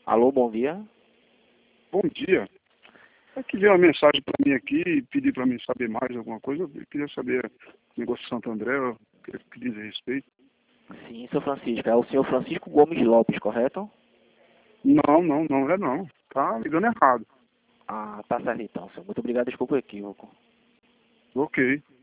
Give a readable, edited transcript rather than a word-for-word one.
Alô, bom dia. Bom dia. É que veio uma mensagem para mim aqui e pediu para mim saber mais alguma coisa. Eu queria saber o negócio de Santo André, o que diz a respeito. Sim, seu Francisco. É o senhor Francisco Gomes Lopes, correto? Não é não. Tá ligando errado. Ah, tá certo então, senhor. Muito obrigado, desculpa o equívoco. Ok.